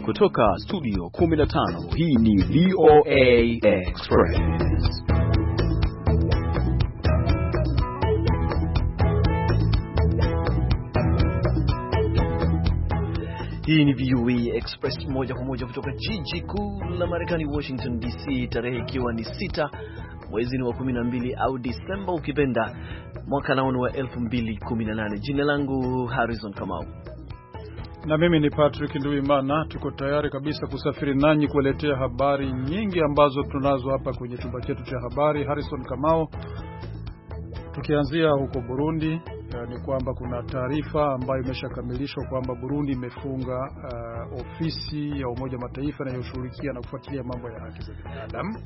Kutoka studio 15, hii ni VOA Express. Hii ni VOA Express moja kwa moja kutoka jiji kuu la Marekani, Washington DC, tarehe ikiwa ni 6 mwezi wa 12 au Disemba ukipenda, mwaka nao wa 2018. Jina langu Harrison Kamau. Na mimi ni Patrick Nduimana. Tuko tayari kabisa kusafiri nanyi kuletea habari nyingi ambazo tunazo hapa kwenye chumba chetu cha habari. Harrison Kamau, tukianzia huko Burundi, ni kwamba kuna taarifa ambayo imeshakamilishwa kwamba Burundi imefunga ofisi ya Umoja Mataifa inayoshughulikia na kufuatilia mambo ya haki za binadamu.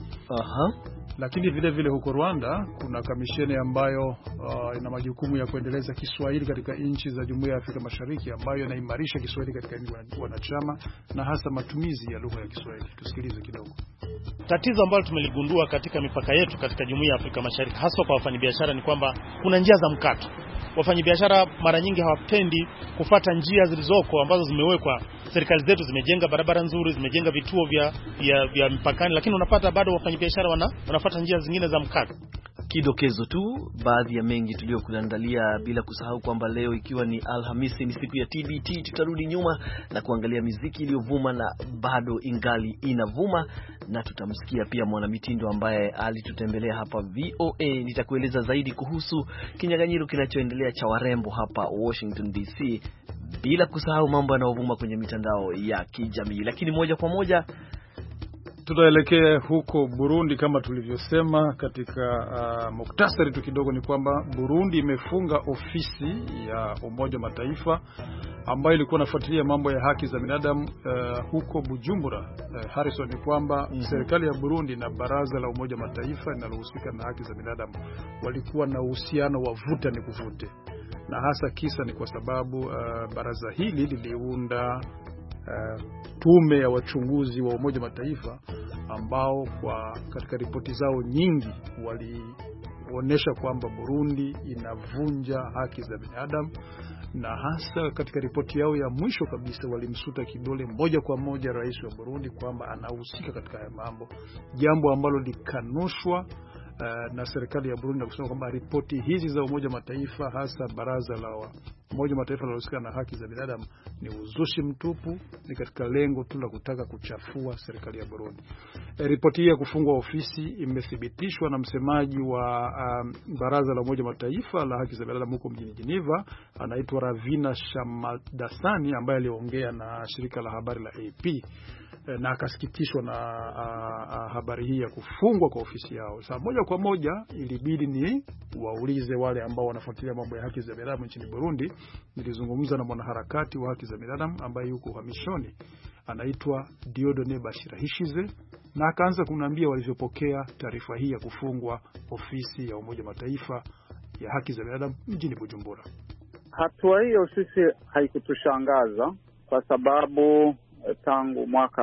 Lakini vile vile huko Rwanda kuna kamisheni ambayo ina majukumu ya kuendeleza Kiswahili katika nchi za Jumuiya ya Afrika Mashariki, ambayo inaimarisha Kiswahili katika nchi wanachama na hasa matumizi ya lugha ya Kiswahili. Tusikilize kidogo. Tatizo ambalo tumeligundua katika mipaka yetu katika Jumuiya ya Afrika Mashariki, hasa kwa wafanyabiashara, ni kwamba kuna njia za mkato. Wafanyabiashara mara nyingi hawapendi kufuata njia zilizoko ambazo zimewekwa. Serikali zetu zimejenga barabara nzuri, zimejenga vituo vya mpakani, lakini unapata bado wafanyabiashara wanafuata njia zingine za mkato. Kidokezo tu baadhi ya mengi tuliyokuandalia, bila kusahau kwamba leo ikiwa ni Alhamisi, ni siku ya TBT, tutarudi nyuma na kuangalia muziki iliyovuma na bado ingali inavuma, na tutamsikia pia mwanamitindo ambaye alitutembelea hapa VOA. Nitakueleza zaidi kuhusu kinyang'anyiro kinachoendelea cha warembo hapa Washington DC, bila kusahau mambo yanayovuma kwenye mitandao ya kijamii. Lakini moja kwa moja tutaelekea huko Burundi. Kama tulivyosema katika muktasari tu kidogo, ni kwamba Burundi imefunga ofisi ya Umoja Mataifa ambayo ilikuwa inafuatilia mambo ya haki za binadamu huko Bujumbura. Harrison, ni kwamba serikali ya Burundi na baraza la Umoja Mataifa linalohusika na haki za binadamu walikuwa na uhusiano wa vuta ni kuvute, na hasa kisa ni kwa sababu baraza hili liliunda tume ya wachunguzi wa Umoja Mataifa ambao katika ripoti zao nyingi walionyesha kwamba Burundi inavunja haki za binadamu, na hasa katika ripoti yao ya mwisho kabisa walimsuta kidole moja kwa moja rais wa Burundi kwamba anahusika katika haya mambo, jambo ambalo likanushwa na serikali ya Burundi, na kusema kwamba ripoti hizi za Umoja Mataifa, hasa baraza la Umoja Mataifa linalohusiana na haki za binadamu, ni uzushi mtupu, ni katika lengo tu la kutaka kuchafua serikali ya Burundi. Ripoti hii ya kufungwa ofisi imethibitishwa na msemaji wa baraza la Umoja Mataifa la haki za binadamu huko mjini Geneva, anaitwa Ravina Shamdasani, ambaye aliongea na shirika la habari la AP na akasikitishwa na habari hii ya kufungwa kwa ofisi yao. Sasa moja kwa moja ilibidi ni waulize wale ambao wanafuatilia mambo ya haki za binadamu nchini Burundi. Nilizungumza na mwanaharakati wa haki za binadamu ambaye yuko uhamishoni, anaitwa Diodone Bashirahishize, na akaanza kuniambia walivyopokea taarifa hii ya kufungwa ofisi ya Umoja Mataifa ya haki za binadamu mjini Bujumbura. Hatua hiyo sisi haikutushangaza kwa sababu tangu mwaka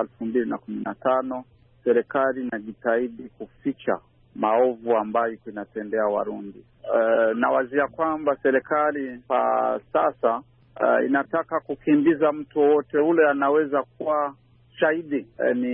2015 serikali inajitahidi kuficha maovu ambayo inatendea Warundi. Nawazia kwamba serikali kwa sasa inataka kukimbiza mtu wote ule anaweza kuwa shahidi.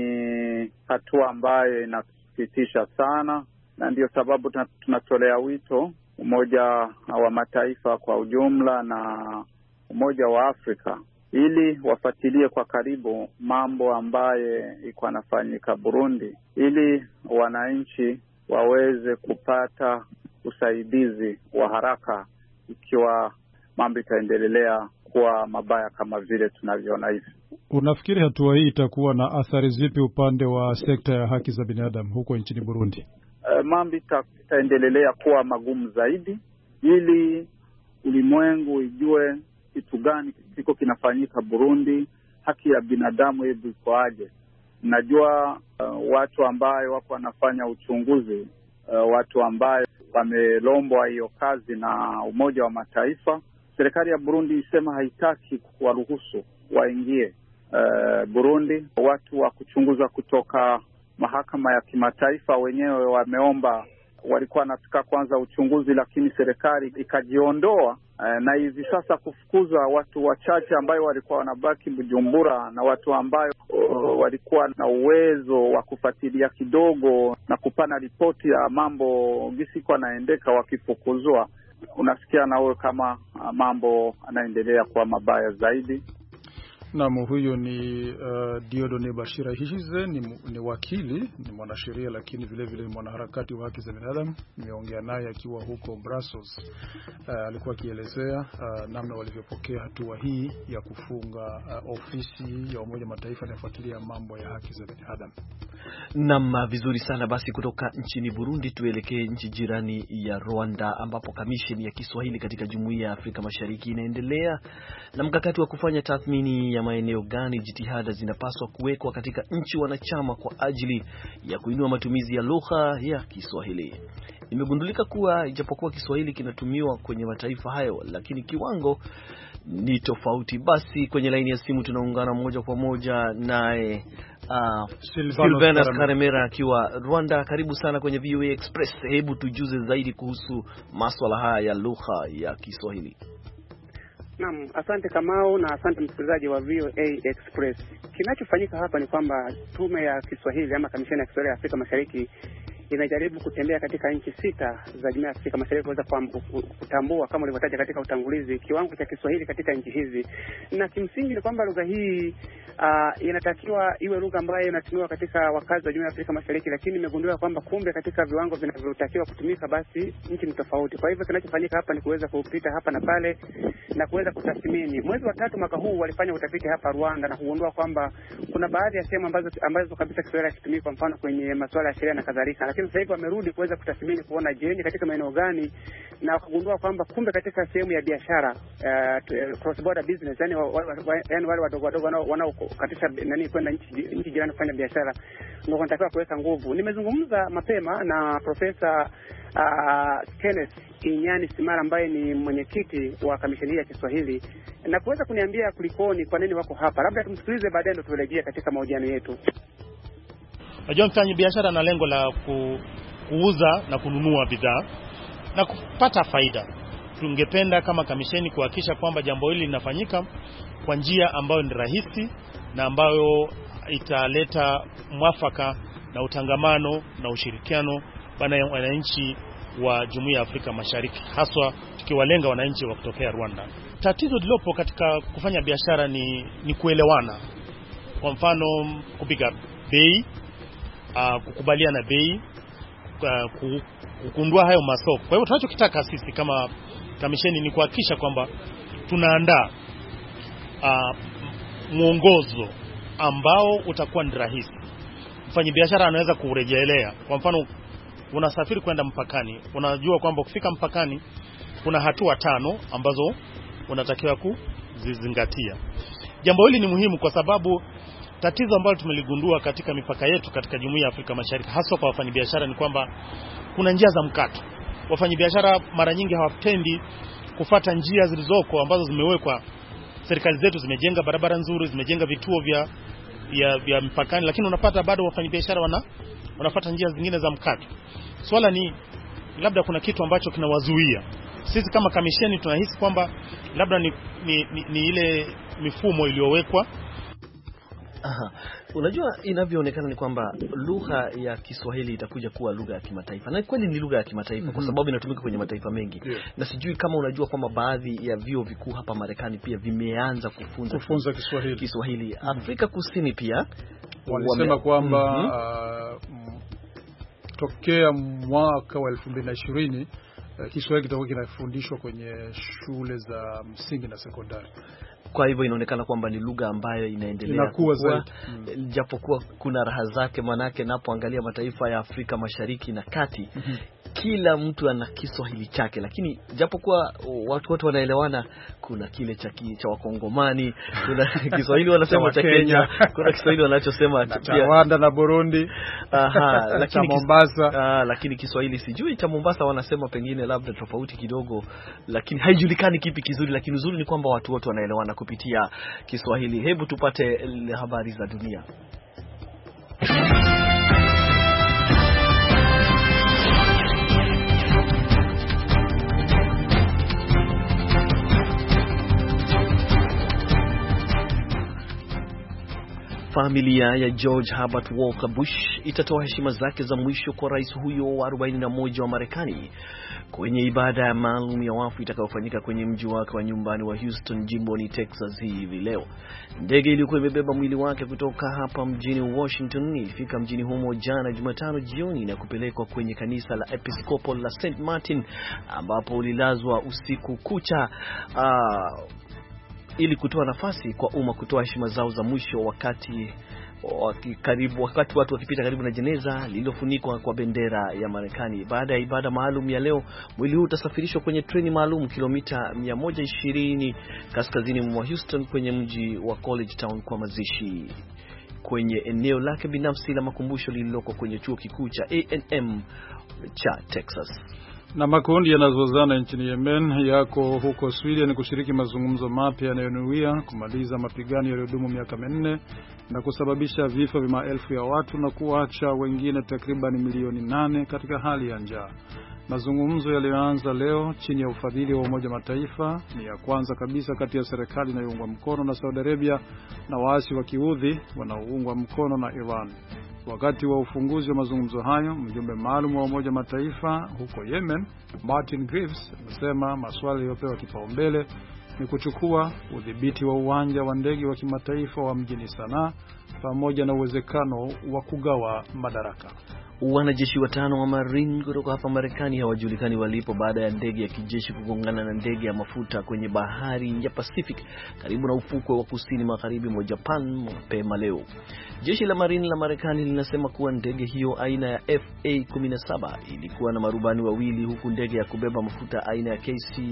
Ni hatua ambayo inasikitisha sana, na ndio sababu tunatolea wito Umoja wa Mataifa kwa ujumla na Umoja wa Afrika ili wafuatilie kwa karibu mambo ambaye iko yanafanyika Burundi, ili wananchi waweze kupata usaidizi wa haraka ikiwa mambo itaendelea kuwa mabaya kama vile tunavyoona hivi. Unafikiri hatua hii itakuwa na athari zipi upande wa sekta ya haki za binadamu huko nchini Burundi? Mambo itaendelea kuwa magumu zaidi, ili ulimwengu ijue kitu gani kiko kinafanyika Burundi, haki ya binadamu hebu iko aje. Najua watu ambao wako wanafanya uchunguzi, watu ambao wamelombwa hiyo kazi na Umoja wa Mataifa, serikali ya Burundi isema haitaki kuwaruhusu waingie Burundi. Watu wa kuchunguza kutoka mahakama ya kimataifa wenyewe wameomba walikuwa wanataka kwanza uchunguzi, lakini serikali ikajiondoa, na hivi sasa kufukuza watu wachache ambayo walikuwa wanabaki Bujumbura na watu ambayo walikuwa na uwezo wa kufuatilia kidogo na kupana ripoti ya mambo gisi kwa naendeka, wakifukuzwa. Unasikia nawe kama mambo anaendelea kuwa mabaya zaidi. Naam, huyo ni Dieudonne Bashirahishize, ni wakili, ni mwanasheria, lakini vile vile ni mwanaharakati wa haki za binadamu. Nimeongea naye akiwa huko Brussels. Alikuwa akielezea namna walivyopokea hatua hii ya kufunga ofisi ya Umoja Mataifa inayofuatilia mambo ya haki za binadamu. Naam, vizuri sana. Basi kutoka nchini Burundi tuelekee nchi jirani ya Rwanda, ambapo kamisheni ya Kiswahili katika Jumuiya ya Afrika Mashariki inaendelea na mkakati wa kufanya tathmini ya maeneo gani jitihada zinapaswa kuwekwa katika nchi wanachama kwa ajili ya kuinua matumizi ya lugha ya Kiswahili. Imegundulika kuwa ijapokuwa Kiswahili kinatumiwa kwenye mataifa hayo, lakini kiwango ni tofauti. Basi kwenye laini ya simu tunaungana moja kwa moja naye Silvanus Karemera akiwa Rwanda. Karibu sana kwenye VOA Express. Hebu tujuze zaidi kuhusu masuala haya ya lugha ya Kiswahili. Naam, asante Kamau na asante msikilizaji wa VOA Express. Kinachofanyika hapa ni kwamba tume ya Kiswahili ama kamisheni ya Kiswahili ya Afrika Mashariki inajaribu kutembea katika nchi 6 za Jumuiya ya Afrika Mashariki kuweza kutambua kama ulivyotaja katika utangulizi kiwango cha Kiswahili katika nchi hizi. Na kimsingi ni kwamba lugha hii inatakiwa iwe lugha ambayo inatumiwa katika wakazi wa Jumuiya ya Afrika Mashariki, lakini imegundua kwamba kumbe katika viwango vinavyotakiwa kutumika basi nchi ni tofauti. Kwa hivyo kinachofanyika hapa ni kuweza kupita hapa na pale na kuweza kutathmini. Mwezi wa 3 mwaka huu walifanya utafiti hapa Rwanda na kugundua kwamba kuna baadhi ya sehemu ambazo kabisa Kiswahili hakitumiki, kwa mfano kwenye masuala ya sheria na kadhalika. Lakini sasa hivi wamerudi kuweza kutathmuni kuona je, katika maeneo gani, na wakagundua kwamba kumbe katika sehemu ya biashara cross border business, yani wale wadogo wanao katika kwenda nchi jirani kufanya biashara, ndio wanatakiwa kuweka nguvu. Nimezungumza mapema na Profesa Kenneth Inyani Simara ambaye ni mwenyekiti wa kamisheni ya Kiswahili na kuweza kuniambia kulikoni, kwa nini wako hapa. Labda tumsikilize, baadaye ndio turejea katika mahojiano yetu. Najua mfanya biashara na lengo la kuuza na kununua bidhaa na kupata faida. Tungependa kama kamisheni kuhakikisha kwamba jambo hili linafanyika kwa njia ambayo ni rahisi na ambayo italeta mwafaka na utangamano na ushirikiano baina ya wananchi wa Jumuiya ya Afrika Mashariki, haswa tukiwalenga wananchi wa kutokea Rwanda. Tatizo lilopo katika kufanya biashara ni kuelewana. Kwa mfano kupiga bei, kukubaliana bei, kugundua hayo masoko. Kwa hivyo tunachokitaka sisi kama kamisheni ni kuhakikisha kwamba tunaandaa mwongozo ambao utakuwa ni rahisi. Mfanyabiashara anaweza kurejelea. Kwa mfano unasafiri kwenda mpakani, unajua kwamba ukifika mpakani kuna hatua 5 ambazo unatakiwa kuzizingatia. Jambo hili ni muhimu kwa sababu tatizo ambalo tumeligundua katika mipaka yetu katika Jumuiya ya Afrika Mashariki, hasa kwa wafanyabiashara, ni kwamba kuna njia za mkato. Wafanyabiashara mara nyingi hawapendi kufuata njia zilizoko ambazo zimewekwa. Serikali zetu zimejenga barabara nzuri, zimejenga vituo vya mpakani, lakini unapata bado wafanyabiashara wanafuata njia zingine za mkato. Swala ni labda kuna kitu ambacho kinawazuia. Sisi kama kamisheni tunahisi kwamba labda ni ile mifumo iliyowekwa. Unajua, inavyoonekana ni kwamba lugha ya Kiswahili itakuja kuwa lugha ya kimataifa. Na kweli ni lugha ya kimataifa kwa sababu inatumika kwenye mataifa mengi. Na sijui kama unajua kwamba baadhi ya vyuo vikuu hapa Marekani pia vimeanza kufunza Kiswahili. Afrika Kusini pia walisema kwamba tokea mwaka wa 2020 Kiswahili kitakuwa kinafundishwa kwenye shule za msingi na sekondari. Kwa hivyo inaonekana kwamba ni lugha ambayo inaendelea kukua, japokuwa kuna raha zake. Manake napoangalia mataifa ya Afrika Mashariki na Kati, kila mtu ana Kiswahili chake, lakini japokuwa watu wote wanaelewana, kuna kile cha Wakongomani, kuna Kiswahili wanasema cha Kenya, kuna Kiswahili wanachosema cha Rwanda na Burundi, lakini Mombasa, lakini Kiswahili sijui cha Mombasa wanasema pengine labda tofauti kidogo, lakini haijulikani kipi kizuri. Lakini uzuri ni kwamba watu wote wanaelewana kupitia Kiswahili. Hebu tupate habari za dunia. Familia ya George Herbert Walker Bush itatoa heshima zake za mwisho kwa rais huyo wa 41 wa Marekani kwenye ibada ya maalum ya wafu itakayofanyika kwenye mji wake wa nyumbani wa Houston, jimboni Texas hivi leo. Ndege iliyokuwa imebeba mwili wake kutoka hapa mjini Washington ilifika mjini humo jana Jumatano jioni na kupelekwa kwenye kanisa la Episcopal la St. Martin ambapo ulilazwa usiku kucha ili kutoa nafasi kwa umma kutoa heshima zao za mwisho wakati watu wakipita karibu na jeneza lililofunikwa kwa bendera ya Marekani. Baada ya ibada maalum ya leo, mwili huu utasafirishwa kwenye treni maalum kilomita 120 kaskazini mwa Houston kwenye mji wa College Town kwa mazishi kwenye eneo lake binafsi la makumbusho lililoko kwenye chuo kikuu cha A&M cha Texas. Na makundi yanazozana nchini Yemen yako huko Sweden kushiriki mazungumzo mapya yanayonuia kumaliza mapigano yaliyodumu miaka 4 na kusababisha vifo vya maelfu ya watu na kuacha wengine takriban milioni 8 katika hali ya njaa. Mazungumzo yaliyoanza leo chini ya ufadhili wa Umoja Mataifa ni ya kwanza kabisa kati ya serikali inayoungwa mkono na Saudi Arabia na waasi wa Kiudhi wanaoungwa mkono na Iran. Wakati wa ufunguzi wa mazungumzo hayo, mjumbe maalum wa Umoja Mataifa huko Yemen, Martin Griffiths, amesema masuala yaliyopewa kipaumbele ni kuchukua udhibiti wa uwanja wa ndege wa kimataifa wa mjini Sanaa pamoja na uwezekano wa kugawa madaraka. Wanajeshi 5 wa Marine kutoka hapa Marekani hawajulikani walipo baada ya ndege ya kijeshi kugongana na ndege ya mafuta kwenye bahari ya Pacific karibu na ufukwe wa kusini magharibi mwa Japan mapema leo. Jeshi la Marine la Marekani linasema kuwa ndege hiyo aina ya FA-17 ilikuwa na marubani wawili huku ndege ya kubeba mafuta aina ya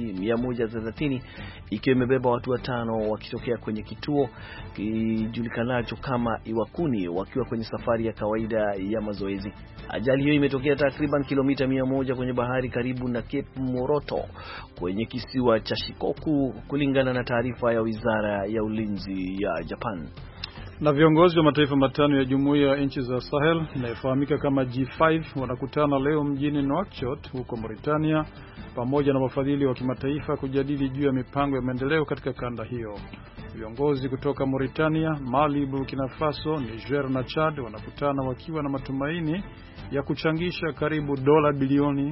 KC-130 ikiwa imebeba watu 5 wakitokea kwenye kituo kijulikanacho kama Iwakuni wakiwa kwenye safari ya kawaida ya mazoezi. Ajali hiyo imetokea takriban kilomita 100 kwenye bahari karibu na Cape Moroto kwenye kisiwa cha Shikoku kulingana na taarifa ya Wizara ya Ulinzi ya Japan. Na viongozi wa mataifa matano ya Jumuiya ya Nchi za Sahel inayofahamika kama G5 wanakutana leo mjini Nouakchott huko Mauritania pamoja na wafadhili wa kimataifa kujadili juu ya mipango ya maendeleo katika kanda hiyo. Viongozi kutoka Mauritania, Mali, Burkina Faso, Niger na Chad wanakutana wakiwa na matumaini ya kuchangisha karibu dola bilioni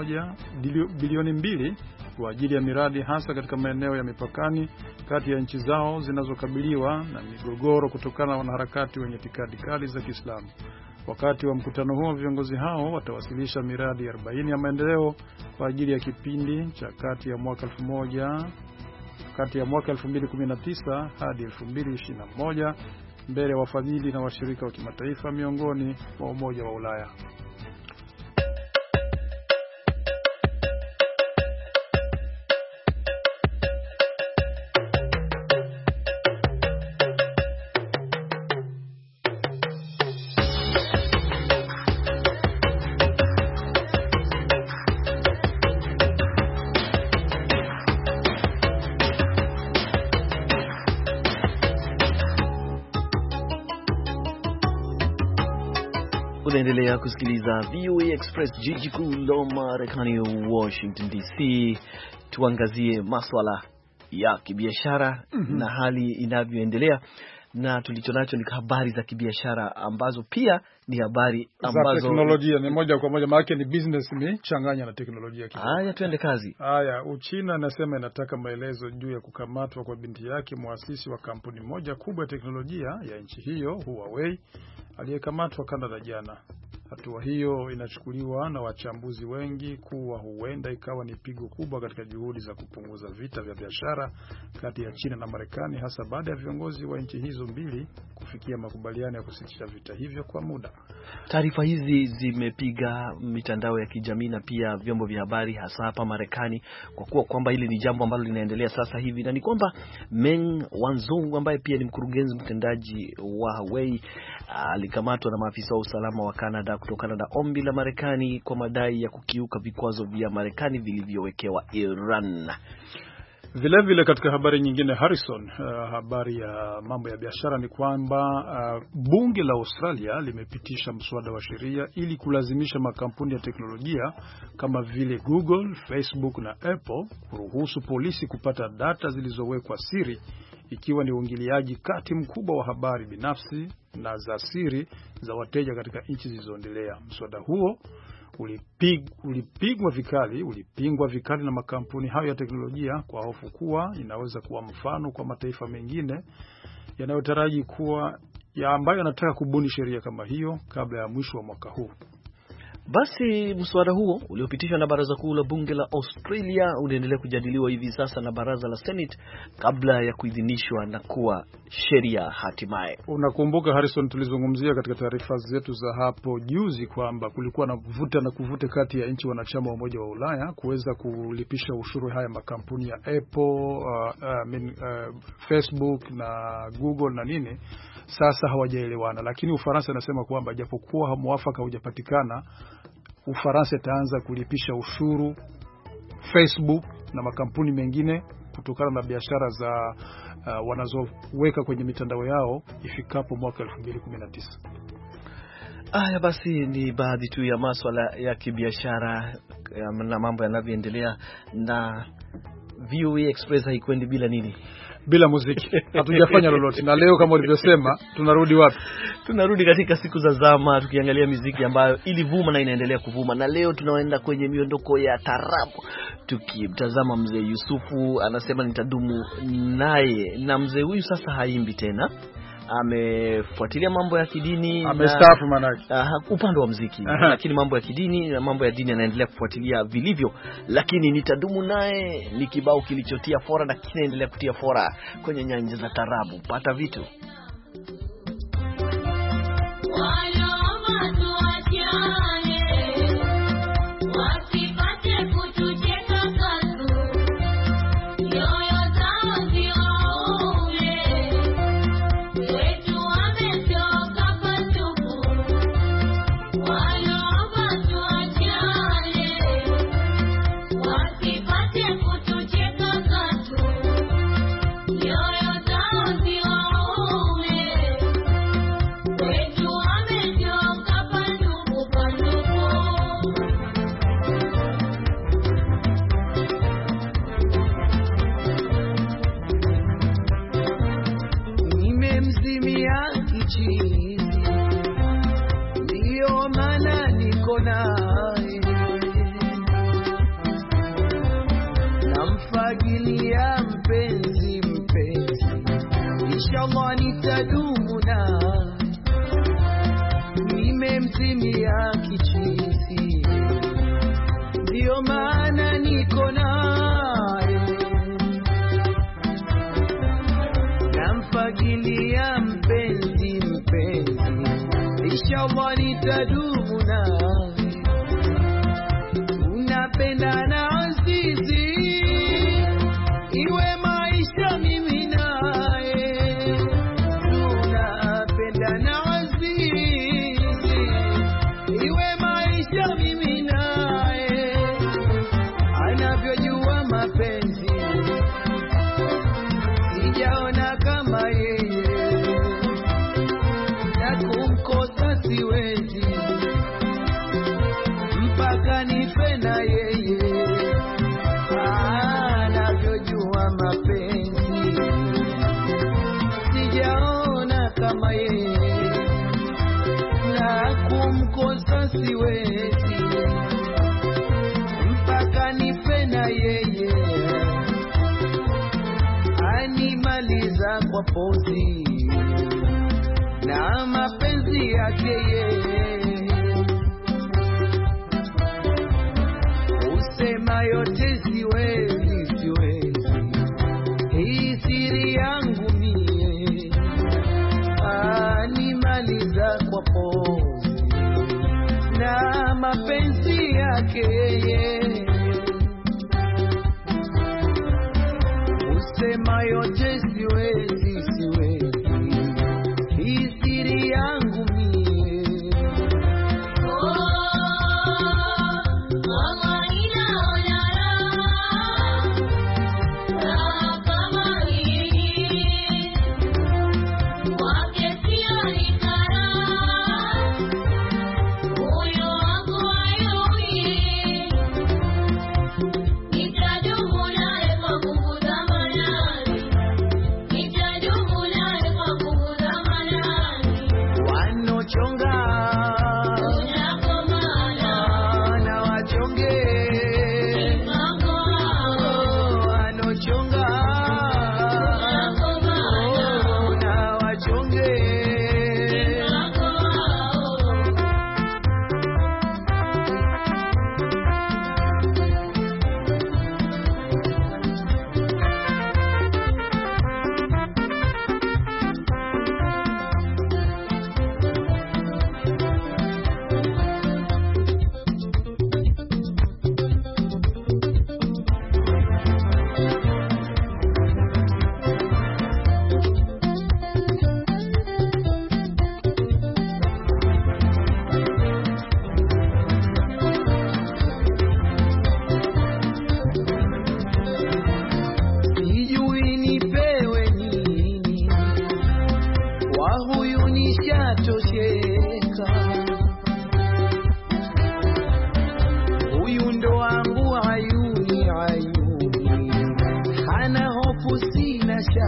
2 kwa ajili ya miradi hasa katika maeneo ya mipakani kati ya nchi zao zinazokabiliwa na migogoro kutokana na wanaharakati wenye itikadi kali za Kiislamu. Wakati wa mkutano huo, viongozi hao watawasilisha miradi 40 ya maendeleo kwa ajili ya kipindi cha kati ya mwaka 2019 hadi 2021 mbele ya wafadhili na washirika wa kimataifa miongoni mwa Umoja wa Ulaya. Unaendelea kusikiliza VOA Express, jiji kuu la Marekani, Washington DC. Tuangazie masuala ya kibiashara na hali inavyoendelea, na tulichonacho ni habari za kibiashara ambazo pia ni habari ambazo za teknolojia ni moja kwa moja, maana ni business ni changanya na teknolojia kidogo. Haya, tuende kazi. Haya, Uchina nasema inataka maelezo juu ya kukamatwa kwa binti yake muasisi wa kampuni moja kubwa ya teknolojia ya nchi hiyo, Huawei, aliyekamatwa Canada jana. Hatua hiyo inachukuliwa na wachambuzi wengi kuwa huenda ikawa ni pigo kubwa katika juhudi za kupunguza vita vya biashara kati ya China na Marekani, hasa baada ya viongozi wa nchi hizo mbili kufikia makubaliano ya kusitisha vita hivyo kwa muda. Taarifa hizi zimepiga mitandao ya kijamii na pia vyombo vya habari hasa hapa Marekani, kwa kuwa kwamba hili ni jambo ambalo linaendelea sasa hivi, na ni kwamba Meng Wanzhou ambaye pia ni mkurugenzi mtendaji wa Huawei alikamatwa na maafisa wa usalama wa Canada kutokana na ombi la Marekani kwa madai ya kukiuka vikwazo vya Marekani vilivyowekewa Iran. Vile katika habari nyingine, Harrison, habari ya mambo ya biashara ni kwamba bunge la Australia limepitisha mswada wa sheria ili kulazimisha makampuni ya teknolojia kama vile Google, Facebook na Apple kuruhusu polisi kupata data zilizowekwa siri ikiwa ni uingiliaji kati mkubwa wa habari binafsi na za siri za wateja katika nchi zilizoendelea. Mswada huo ulipingwa vikali na makampuni hayo ya teknolojia kwa hofu kuwa inaweza kuwa mfano kwa mataifa mengine yanayotaraji kuwa ambayo yanataka kubuni sheria kama hiyo kabla ya mwisho wa mwaka huu. Basi mswada huo uliopitishwa na baraza kuu la bunge la Australia unaendelea kujadiliwa hivi sasa na baraza la Senate kabla ya kuidhinishwa na kuwa sheria hatimaye. Unakumbuka Harrison, tulizungumzia katika taarifa zetu za hapo juzi kwamba kulikuwa na kuvute kati ya nchi wanachama wa Umoja wa Ulaya kuweza kulipisha ushuru haya makampuni ya Apple, Facebook na Google na nini. Sasa hawajaelewana, lakini Ufaransa inasema kwamba japokuwa muafaka hujapatikana, Ufaransa itaanza kulipisha ushuru Facebook na makampuni mengine kutokana na biashara za wanazoweka kwenye mitandao yao ifikapo mwaka 2019. Basi ni baadhi tu ya masuala ya kibiashara na mambo yanavyoendelea, na VOA Express haikwendi bila nini? Bila muziki. Hatujafanya lolote. Na leo kama ulivyosema, tunarudi wapi? Tunarudi katika siku za zama tukiangalia muziki ambayo ilivuma na inaendelea kuvuma. Na leo tunaenda kwenye miondoko ya tarabu. Tukimtazama mzee Yusufu, anasema nitadumu naye. Na mzee huyu sasa haimbi tena. Amefuatilia mambo ya kidini, amestaafu manake upande wa muziki, lakini mambo ya kidini na mambo ya dini anaendelea kufuatilia vilivyo. Lakini nitadumu naye ni kibao kilichotia fora na kinaendelea kutia fora kwenye nyanja za tarabu. Pata vitu pozi na mapenzi yake usema yote siwezi hii siri yangu mie animaliza kwa pozi na mapenzi yake usema yote siwezi hii siri yangu mie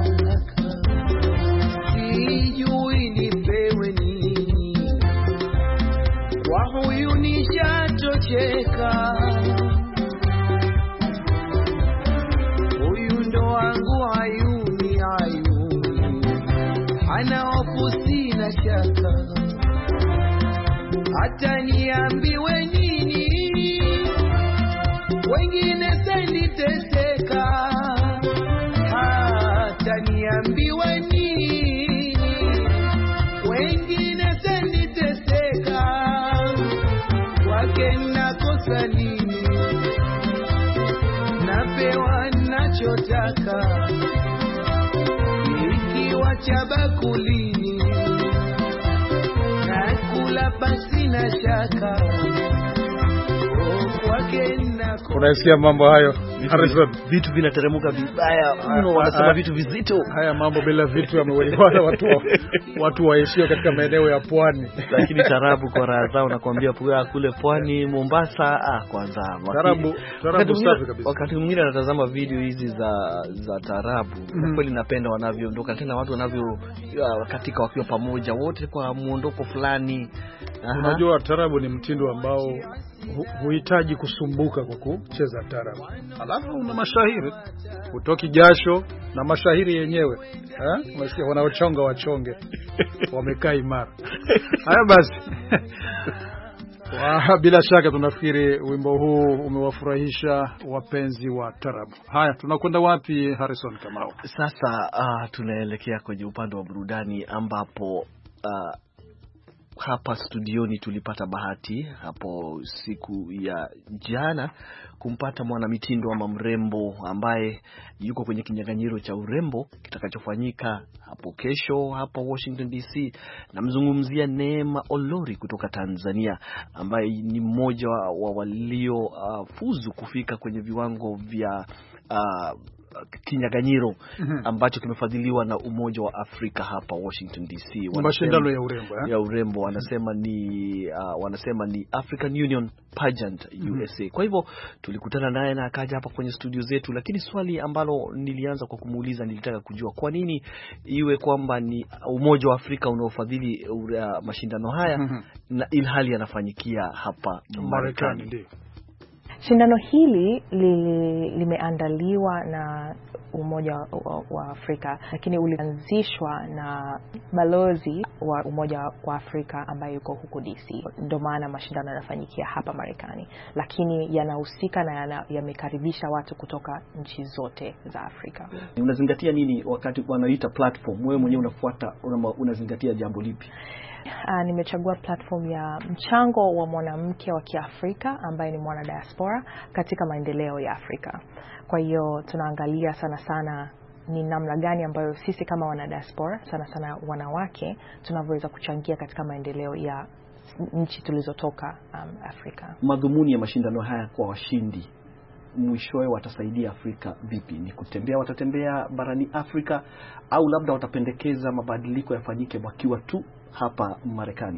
sijui nipewe nini, kwa huyu nishatocheka, huyu ndo wangu Ayuni, Ayuni hana hofu sina shaka, hata niambiwe nini wengine seniteseka, hata niambiwe nini wengine seniteseka, kwake nakosa nini, napewa nachotaka, ikiwa cha bakulini nakula basi na shaka. Unasikia mambo hayo? Vitu vinateremka vibaya mno, wanasema vitu vizito. Haya mambo bila vitu yamewekwa watu waishio katika maeneo ya pwani. Lakini tarabu kwa raha zao nakwambia, kule pwani Mombasa kwanza tarabu safi kabisa. Wakati mwingine anatazama video hizi za tarabu, kwa kweli napenda wanavyoondoka tena, watu wanavyo katika wakiwa pamoja wote kwa muondoko fulani. Unajua tarabu ni mtindo ambao huhitaji kusumbuka kwa kucheza tarabu. Alafu una mashahiri, utoki jasho na mashahiri yenyewe. Unasikia wanaochonga wachonge. Wamekaa imara. Haya basi. Bila shaka tunafikiri wimbo huu umewafurahisha wapenzi wa tarabu. Haya, tunakwenda wapi Harrison Kamau? Sasa tunaelekea kwenye upande wa burudani ambapo hapa studioni tulipata bahati hapo siku ya jana kumpata mwanamitindo ama mrembo ambaye yuko kwenye kinyang'anyiro cha urembo kitakachofanyika hapo kesho hapa Washington DC. Namzungumzia Neema Olori kutoka Tanzania, ambaye ni mmoja wa walio fuzu kufika kwenye viwango vya kinyang'anyiro ambacho kimefadhiliwa na Umoja wa Afrika hapa Washington DC. Mashindano ya urembo wanasema ni African Union Pageant USA. Kwa hivyo tulikutana naye na akaja hapa kwenye studio zetu, lakini swali ambalo nilianza kwa kumuuliza, nilitaka kujua kwa nini iwe kwamba ni Umoja wa Afrika unaofadhili mashindano haya na ilhali yanafanyikia hapa Marekani. Shindano hili limeandaliwa na Umoja wa Afrika, lakini ulianzishwa na balozi wa Umoja wa Afrika ambaye yuko huko DC. Ndio maana mashindano yanafanyikia hapa Marekani, lakini yanahusika na yamekaribisha watu kutoka nchi zote za Afrika. Unazingatia nini wakati wanaita platform? Wewe mwenyewe unafuata, unazingatia jambo lipi? Nimechagua platform ya mchango wa mwanamke wa Kiafrika ambaye ni mwana diaspora katika maendeleo ya Afrika. Kwa hiyo tunaangalia sana ni namna gani ambayo sisi kama wana diaspora, sana wanawake, tunavyoweza kuchangia katika maendeleo ya nchi tulizotoka Afrika. Madhumuni ya mashindano haya kwa washindi mwishowe watasaidia Afrika vipi? Ni watatembea barani Afrika au labda watapendekeza mabadiliko yafanyike wakiwa tu hapa Marekani?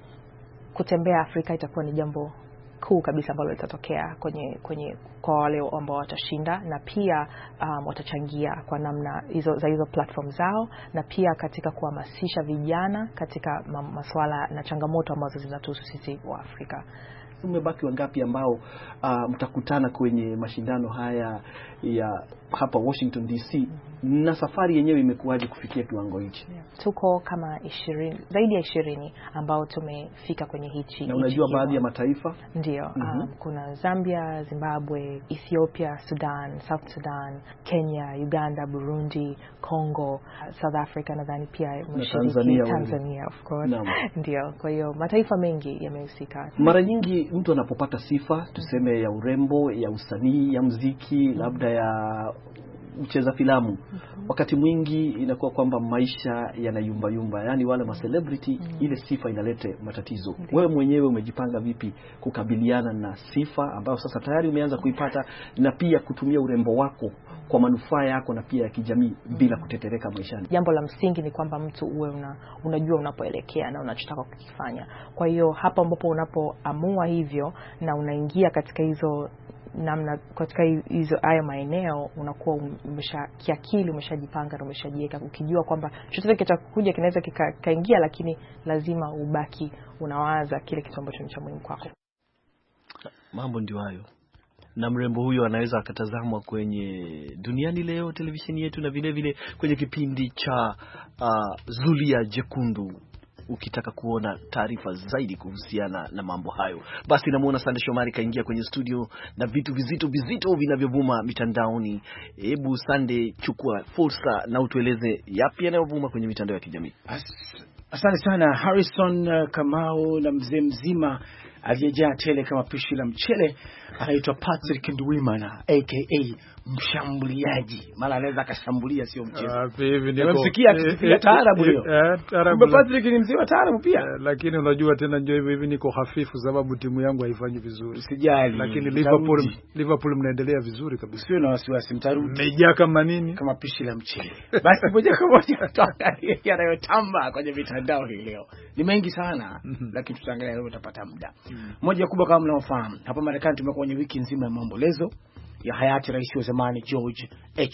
Kutembea Afrika itakuwa ni jambo kuu kabisa ambalo litatokea kwa wale ambao watashinda, na pia watachangia kwa namna hizo platform zao, na pia katika kuhamasisha vijana katika masuala na changamoto ambazo zinatuhusu sisi wa Afrika. Umebaki wangapi ambao mtakutana kwenye mashindano haya ya hapa Washington DC, na safari yenyewe imekuwaje kufikia kiwango hichi? Tuko kama 20, zaidi ya 20 ambao tumefika kwenye hichi. Na unajua baadhi ya mataifa? Ndio, kuna Zambia, Zimbabwe, Ethiopia, Sudan, South Sudan, Kenya, Uganda, Burundi, Congo, South Africa, nadhani pia Tanzania of course. Ndio, kwa hiyo mataifa mengi yamehusika. Mara nyingi mtu anapopata sifa, tuseme ya urembo, ya usanii, ya muziki, labda ya mcheza filamu, wakati mwingi inakuwa kwamba maisha yanayumba yumba, yani wale ma celebrity, ile sifa inalete matatizo. Wewe mwenyewe umejipanga vipi kukabiliana na sifa ambayo sasa tayari umeanza kuipata, na pia kutumia urembo wako kwa manufaa yako na pia ya kijamii bila kutetereka maishani? Jambo la msingi ni kwamba mtu uwe unajua unapoelekea na unachotaka kukifanya. Kwa hiyo hapa ambapo unapoamua hivyo na unaingia katika hizo namna katika hizo haya maeneo unakuwa kiakili umeshajipanga na umeshajiweka, ukijua kwamba chochote kitakuja kinaweza kikaingia, lakini lazima ubaki unawaza kile kitu ambacho ni cha muhimu kwako. Mambo ndio hayo. Na mrembo huyo anaweza akatazamwa kwenye Duniani Leo televisheni yetu, na vile vile kwenye kipindi cha Zulia Jekundu, ukitaka kuona taarifa zaidi kuhusiana na mambo hayo. Basi namuona Sande Shomari kaingia kwenye studio na vitu vizito vinavyovuma mitandaoni. Hebu Sande, chukua fursa na utueleze yapi yanayovuma kwenye mitandao ya kijamii. Asante sana Harrison Kamau, na mzee mzima aliyejaa tele kama pishi la mchele anaitwa Patrick Ndwimana aka mshambuliaji. Maana anaweza akashambulia sio mchezo. Nimemsikia akipiga taarabu leo. Patrick ni mzee wa taarabu pia. Lakini unajua tena ndio hivi niko hafifu sababu timu yangu haifanyi vizuri. Usijali. Lakini Liverpool mnaendelea vizuri kabisa. Sio na wasiwasi, mtarudi. Meja kama nini? Kama pishi la mchele. Basi moja kwa moja tutaangalia yanayotamba kwenye mitandao hii leo. Ni mengi sana, lakini tutaangalia leo tutapata muda. Moja kubwa kama mnaofahamu, hapa Marekani tumekuwa kwenye wiki nzima ya maombolezo ya hayati rais wa zamani George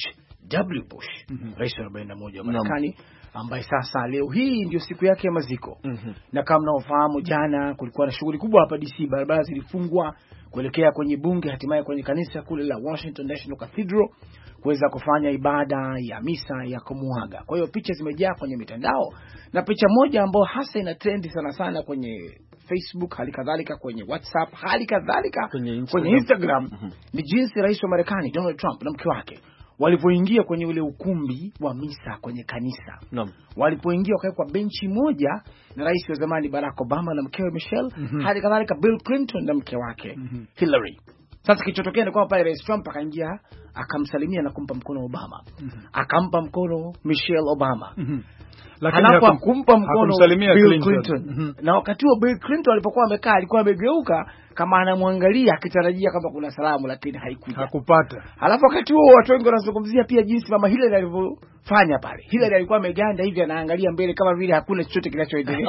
H.W. Bush, rais wa 41 wa Marekani, ambaye sasa leo hii ndio siku yake ya maziko. Na kama mnaofahamu, jana kulikuwa na shughuli kubwa hapa DC, barabara zilifungwa kuelekea kwenye bunge, hatimaye kwenye kanisa kule la Washington National Cathedral kuweza kufanya ibada ya misa ya kumuaga. Kwa hiyo picha zimejaa kwenye mitandao, na picha moja ambayo hasa ina trend sana kwenye Facebook, hali kadhalika kwenye WhatsApp, hali kadhalika kwenye Instagram, ni jinsi rais wa Marekani Donald Trump na mke wake walipoingia kwenye ule ukumbi wa misa kwenye kanisa. Walipoingia wakawekwa benchi moja na rais wa zamani Barack Obama na mkewe Michelle, hali kadhalika Bill Clinton na mke wake Hillary. Sasa kilichotokea ni kwamba pale rais Trump akaingia akamsalimia na kumpa mkono Obama. Akampa mkono Michelle Obama. Lakini hakumpa mkono Bill Clinton. Na wakati huo Bill Clinton alipokuwa amekaa alikuwa amegeuka kama anamwangalia akitarajia kama kuna salamu, lakini haikuja. Hakupata. Halafu wakati huo watu wengi wanazungumzia pia jinsi mama Hillary alivyofanya pale. Hillary alikuwa ameganda hivi anaangalia mbele kama vile hakuna chochote kinachoendelea.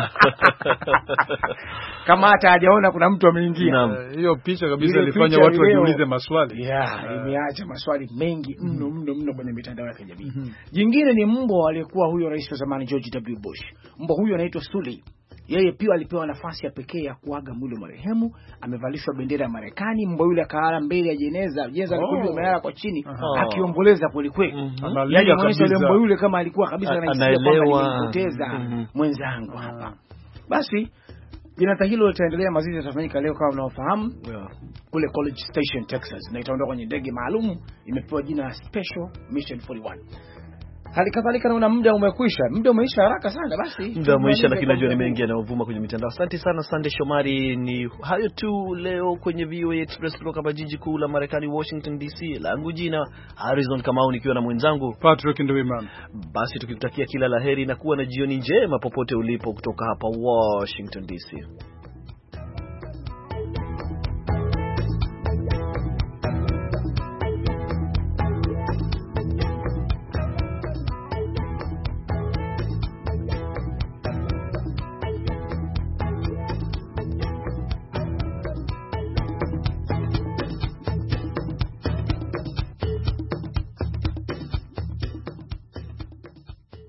Kama hata hajaona kuna mtu ameingia. Hiyo picha kabisa ilifanya watu wajiulize maswali. Imeacha maswali mengi mno kwenye mitandao ya kijamii. Jingine ni mbwa aliyekuwa huyo rais wa zamani George W. Bush. Mbwa huyo anaitwa Sully. Yeye pia alipewa nafasi ya pekee ya kuaga mwili wa marehemu. Amevalishwa bendera ya Marekani. Mbwa yule akaala mbele ya jeneza alikuwa amelala kwa chini akiomboleza kweli kweli. Yaani mwisho yule mbwa yule kama alikuwa kabisa anahisi kwamba alipoteza mwenzangu hapa. Basi jeneza hilo litaendelea, mazishi yatafanyika leo kama mnaofahamu kule College Station, Texas, na itaondoka kwenye ndege maalum imepewa jina la Special Mission 41. Hali kadhalika naona muda umekwisha. Muda umeisha haraka sana. Basi muda umeisha, lakini najua ni mengi yanayovuma kwenye mitandao. Asante sana Sande Shomari. Ni hayo tu leo kwenye VOA Express kutoka hapa jiji kuu la Marekani, Washington DC. Langu jina Harrison Kamau, nikiwa na mwenzangu Patrick Ndwimana. Basi tukikutakia kila laheri na kuwa na jioni njema popote ulipo kutoka hapa Washington DC.